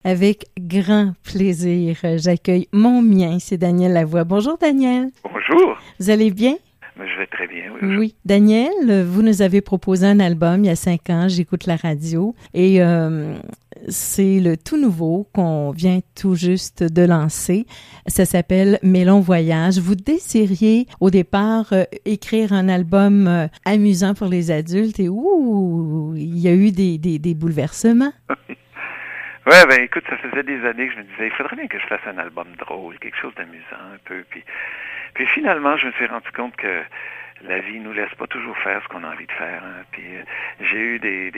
Avec grand plaisir, j'accueille mon mien, c'est Daniel Lavoie. Bonjour Daniel. Bonjour. Vous allez bien? Je vais très bien, oui. Oui. Daniel, vous nous avez proposé un album il y a 5 ans, j'écoute la radio, et c'est le tout nouveau qu'on vient tout juste de lancer. Ça s'appelle Mes longs voyages. Vous désiriez au départ écrire un album amusant pour les adultes et il y a eu des bouleversements. Ouais, ben écoute, ça faisait des années que je me disais, il faudrait bien que je fasse un album drôle, quelque chose d'amusant un peu. Puis finalement, je me suis rendu compte que la vie nous laisse pas toujours faire ce qu'on a envie de faire. Hein. Puis j'ai eu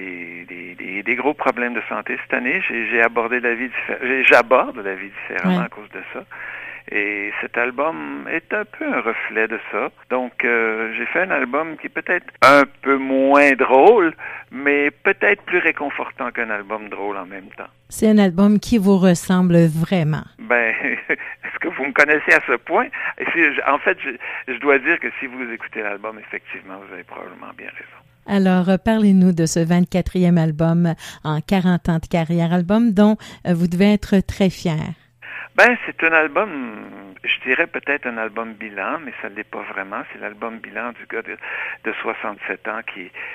des gros problèmes de santé cette année. J'aborde la vie différemment à cause de ça. Et cet album est un peu un reflet de ça. Donc, j'ai fait un album qui est peut-être un peu moins drôle, mais peut-être plus réconfortant qu'un album drôle en même temps. C'est un album qui vous ressemble vraiment. Ben, est-ce que vous me connaissez à ce point? En fait, je dois dire que si vous écoutez l'album, effectivement, vous avez probablement bien raison. Alors, parlez-nous de ce 24e album en 40 ans de carrière, album dont vous devez être très fier. Ben, c'est un album, je dirais peut-être un album bilan, mais ça ne l'est pas vraiment. C'est l'album bilan du gars de 67 ans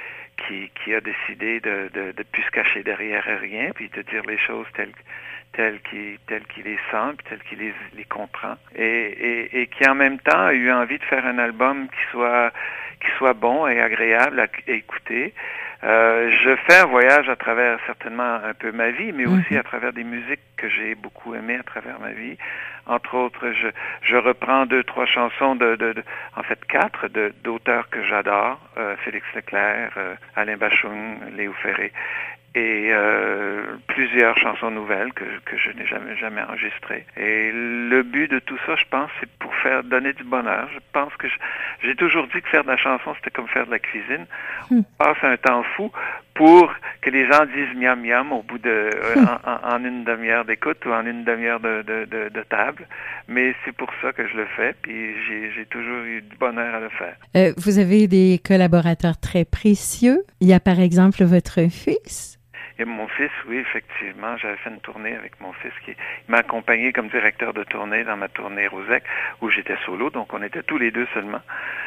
qui a décidé de plus se cacher derrière rien, puis de dire les choses telles qu'il les sent, puis telles qu'il les comprend, et qui en même temps a eu envie de faire un album qui soit bon et agréable à écouter. Je fais un voyage à travers certainement un peu ma vie, mais aussi à travers des musiques que j'ai beaucoup aimées à travers ma vie. Entre autres, je reprends 2-3 chansons en fait 4 d'auteurs que j'adore, Félix Leclerc, Alain Bachung, Léo Ferré, et plusieurs chansons nouvelles que je n'ai jamais enregistrées. Et le but de tout ça, je pense, c'est pour donner du bonheur. Je pense que j'ai toujours dit que faire de la chanson, c'était comme faire de la cuisine. On passe un temps fou pour que les gens disent miam miam au bout en une demi-heure d'écoute ou en une demi-heure de table. Mais c'est pour ça que je le fais, puis j'ai toujours eu du bonheur à le faire. Vous avez des collaborateurs très précieux. Il y a par exemple votre fils. Et mon fils, oui, effectivement, j'avais fait une tournée avec mon fils qui m'a accompagné comme directeur de tournée dans ma tournée Rosec, où j'étais solo, donc on était tous les deux seulement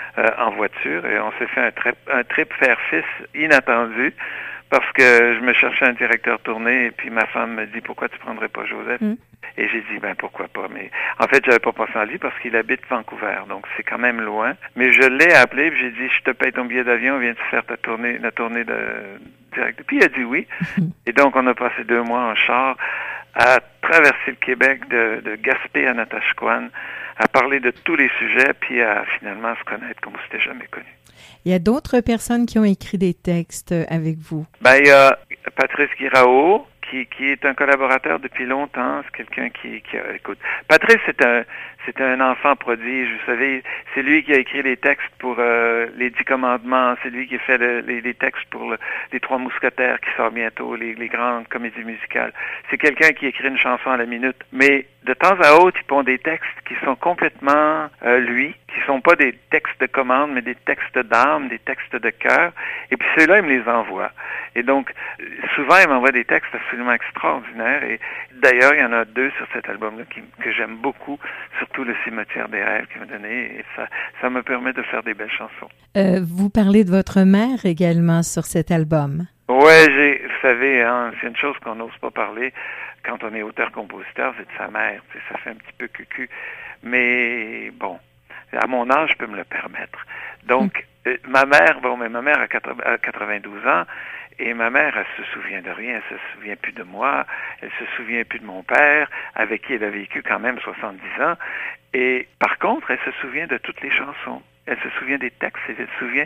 en voiture, et on s'est fait un trip père-fils inattendu, parce que je me cherchais un directeur tournée, et puis ma femme me dit « Pourquoi tu prendrais pas Joseph? » Et j'ai dit, ben pourquoi pas. Mais en fait, j'avais pas pensé à lui parce qu'il habite Vancouver, donc c'est quand même loin. Mais je l'ai appelé, puis j'ai dit, je te paye ton billet d'avion, viens-tu faire la tournée de direct. Puis il a dit oui. Et donc on a passé 2 mois en char à traverser le Québec de Gaspé à Natashquan, à parler de tous les sujets, puis à finalement se connaître comme on s'était jamais connu. Il y a d'autres personnes qui ont écrit des textes avec vous. Ben il y a Patrice Guiraud, qui est un collaborateur depuis longtemps. C'est quelqu'un qui écoute. Patrice, c'est un enfant prodige. Vous savez, c'est lui qui a écrit les textes pour les 10 commandements. C'est lui qui a fait les textes pour les 3 mousquetaires qui sort bientôt, les grandes comédies musicales. C'est quelqu'un qui écrit une chanson à la minute. Mais de temps à autre, il pond des textes qui sont complètement lui, qui sont pas des textes de commande, mais des textes d'âme, des textes de cœur. Et puis ceux-là, il me les envoie. Et donc, souvent, il m'envoie des textes absolument extraordinaires. Et d'ailleurs, il y en a 2 sur cet album-là que j'aime beaucoup, surtout Le Cimetière des rêves qu'il m'a donné. Et ça me permet de faire des belles chansons. Vous parlez de votre mère également sur cet album. Ouais, vous savez, hein, c'est une chose qu'on n'ose pas parler quand on est auteur-compositeur, c'est de sa mère. Ça fait un petit peu cucu. Mais bon, à mon âge, je peux me le permettre. Donc, ma mère a 92 ans. Et ma mère, elle se souvient de rien, elle se souvient plus de moi, elle se souvient plus de mon père, avec qui elle a vécu quand même 70 ans. Et par contre, elle se souvient de toutes les chansons. Elle se souvient des textes, elle se souvient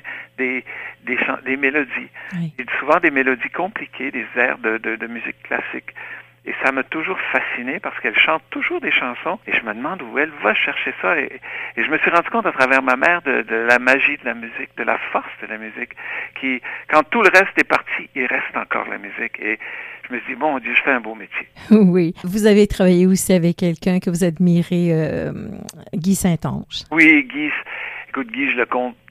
des mélodies. Oui. Et souvent des mélodies compliquées, des airs de musique classique. Et ça m'a toujours fasciné parce qu'elle chante toujours des chansons et je me demande où elle va chercher ça. Et je me suis rendu compte à travers ma mère de la magie de la musique, de la force de la musique, qui, quand tout le reste est parti, il reste encore la musique. Et je me suis dit, bon Dieu, je fais un beau métier. Oui. Vous avez travaillé aussi avec quelqu'un que vous admirez, Guy Saint-Onge. Oui, Guy. Écoute, Guy, je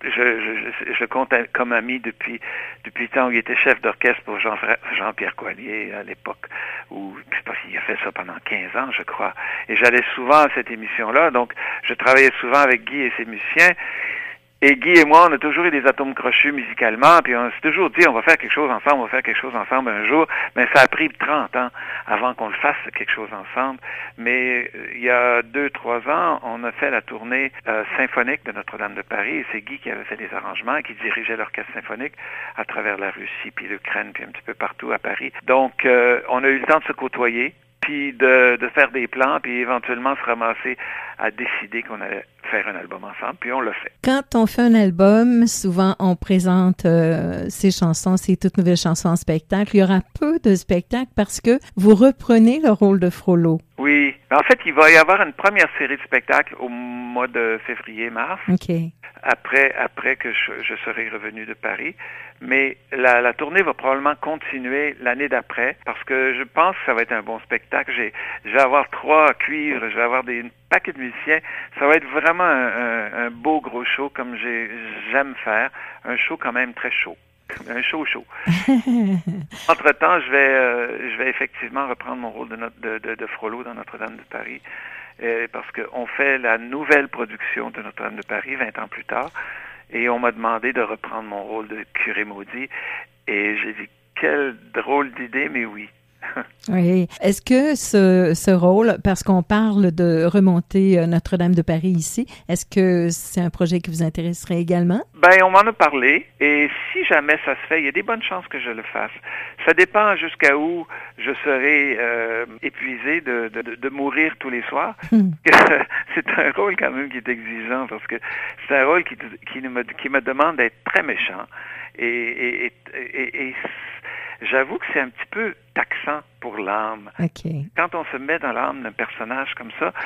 le compte comme ami depuis le temps où il était chef d'orchestre pour Jean-Pierre Coallier à l'époque, je pense qu'il a fait ça pendant 15 ans, je crois. Et j'allais souvent à cette émission-là, donc je travaillais souvent avec Guy et ses musiciens. Et Guy et moi, on a toujours eu des atomes crochus musicalement, puis on s'est toujours dit, on va faire quelque chose ensemble un jour. Mais ça a pris 30 ans avant qu'on le fasse quelque chose ensemble. Mais il y a 2-3 ans, on a fait la tournée symphonique de Notre-Dame de Paris, et c'est Guy qui avait fait les arrangements, qui dirigeait l'orchestre symphonique à travers la Russie, puis l'Ukraine, puis un petit peu partout à Paris. Donc, on a eu le temps de se côtoyer, puis de faire des plans, puis éventuellement se ramasser à décider qu'on allait faire un album ensemble, puis on l'a fait. Quand on fait un album, souvent on présente ces toutes nouvelles chansons en spectacle. Il y aura peu de spectacles parce que vous reprenez le rôle de Frollo. Oui. En fait, il va y avoir une première série de spectacles au mois de février-mars. OK. Après que je serai revenu de Paris. Mais la tournée va probablement continuer l'année d'après parce que je pense que ça va être un bon spectacle. Je vais avoir 3 cuivres, je vais avoir une paquet de musiciens. Ça va être vraiment un beau gros show comme j'aime faire. Un show quand même très chaud. Un show. Entre-temps, je vais effectivement reprendre mon rôle de Frollo dans Notre-Dame de Paris. Parce qu'on fait la nouvelle production de Notre-Dame de Paris 20 ans plus tard. Et on m'a demandé de reprendre mon rôle de curé maudit. Et j'ai dit, quelle drôle d'idée, mais oui. Oui. Est-ce que ce rôle, parce qu'on parle de remonter Notre-Dame de Paris ici, est-ce que c'est un projet qui vous intéresserait également? Ben, on m'en a parlé, et si jamais ça se fait, il y a des bonnes chances que je le fasse. Ça dépend jusqu'à où je serai épuisé de mourir tous les soirs. C'est un rôle quand même qui est exigeant, parce que c'est un rôle qui me demande d'être très méchant, et j'avoue que c'est un petit peu taxant pour l'âme. Okay. Quand on se met dans l'âme d'un personnage comme ça,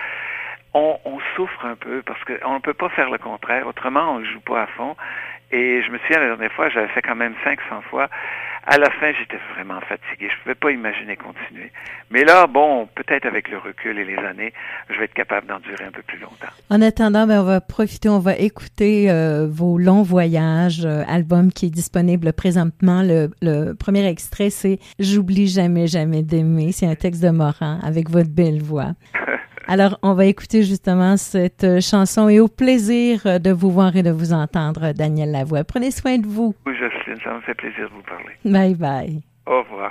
on souffre un peu parce qu'on ne peut pas faire le contraire. Autrement, on ne joue pas à fond. Et je me souviens, la dernière fois, j'avais fait quand même 500 fois. À la fin, j'étais vraiment fatigué. Je ne pouvais pas imaginer continuer. Mais là, bon, peut-être avec le recul et les années, je vais être capable d'endurer un peu plus longtemps. En attendant, on va profiter, on va écouter vos longs voyages, album qui est disponible présentement. Le premier extrait, c'est « J'oublie jamais, jamais d'aimer ». C'est un texte de Morin avec votre belle voix. Alors, on va écouter justement cette chanson et au plaisir de vous voir et de vous entendre, Daniel Lavoie. Prenez soin de vous. Oui, Jocelyne, ça me fait plaisir de vous parler. Bye bye. Au revoir.